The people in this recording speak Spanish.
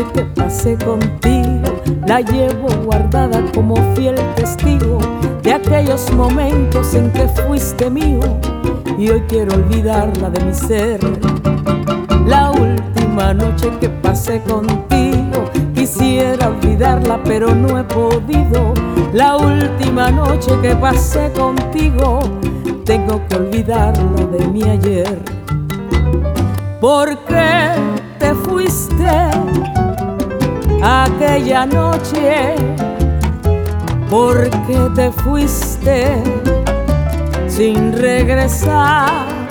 noche que pasé contigo la llevo guardada como fiel testigo de aquellos momentos en que fuiste mío, y hoy quiero olvidarla de mi ser. La última noche que pasé contigo quisiera olvidarla pero no he podido. La última noche que pasé contigo tengo que olvidarla de mi ayer. ¿Por qué te fuiste aquella noche? ¿Por qué te fuiste sin regresar?